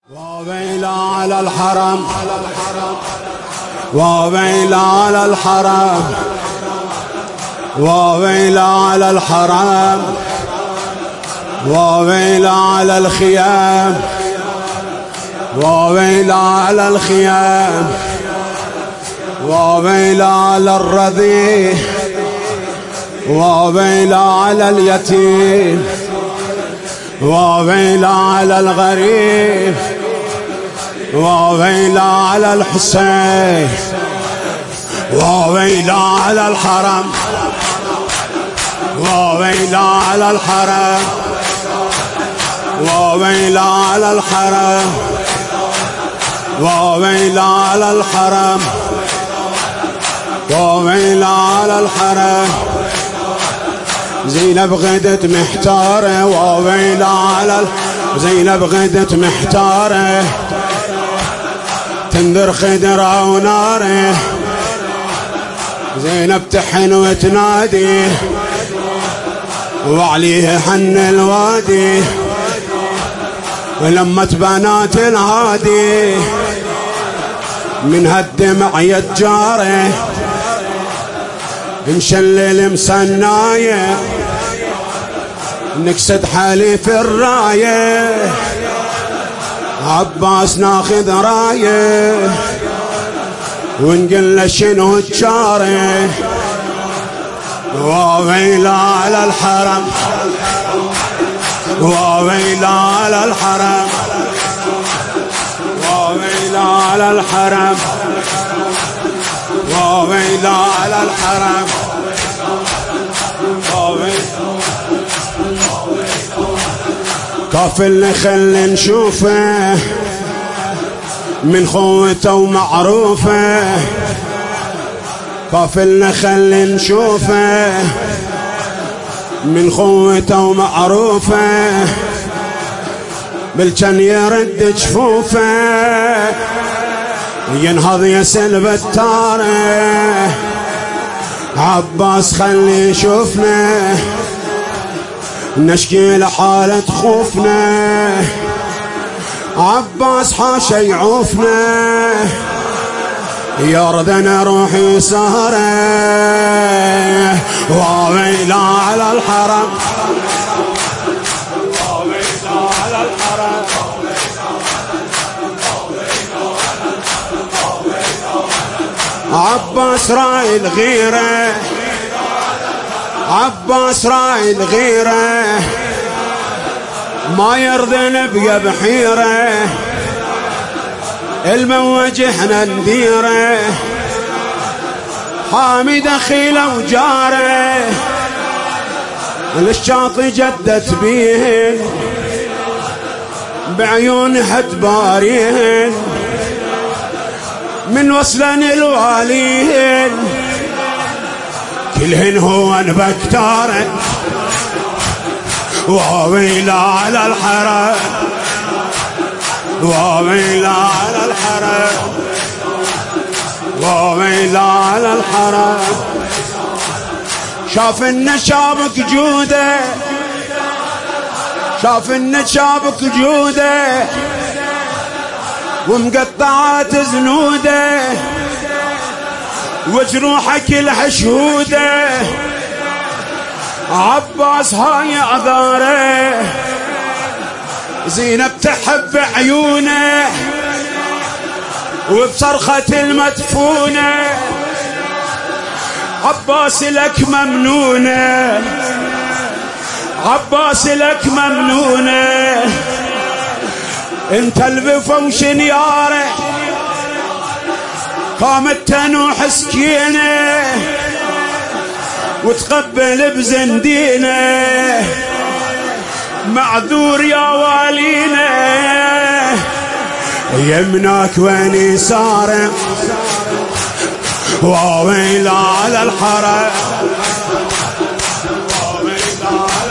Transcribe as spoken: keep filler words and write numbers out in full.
وويلا على الحرم وويلا على الحرم وويلا على الحرم وويلا على الخيام وويلا على الخيام وويلا على الرضيع وويلا على اليتيم وويلا على الغريب وويلا على الحسين وويلا على الحرم وويلا على الحرم وويلا على الحرم وويلا على الحرم وويلا على الحرم زينب غدت محتارة وويلا على زينب غدت محتارة تنذر خدرة وناره زينب تحن وتنادي وعليه حن الوادي ولمت بنات الهادي من هالدمع يتجاره مشلل مسنايه نكسد حليف الرايه عباس ناخذ رايه ونقل له شنو تشاره وويلا على الحرم وويلا على الحرم وويلا على الحرم وويلا على الحرم كافل خل نشوفه من خوته ومعروفه كافل خل نشوفه من خوته ومعروفه بالجن يرد جفوفه ينهض يسل بالتاره عباس خلي شوفنا نشكي لحالة خوفنا عباس حاشا يعوفنا يرضنا روحي سهره وويلا على الحرم وويلا على الحرم عباس راعي الغيرة عباس راعي الغيرة ما يرضى نبقى بحيرة الموج احنا نديره حامي دخيله وجاره للشاطئ جدت بيهن بعيون حد باريهن من وصلن الواليهن كلهن هو بكتاره وويلا على الحرم وويلا على الحرم وويلا على الحرم شاف ان شابك جوده شاف ان شابك جوده ومقطعات زنوده وجروحه كلها شهوده عباس هاي اعذاره زينب تحب عيونه وبصرخة المدفونه عباس لك ممنونه عباس لك ممنونه انت البفوش نياره قامت تنوح سكينه وتقبل بزندينه معذور يا والينا يمناك وين ساره وويلا على الحرم وويلا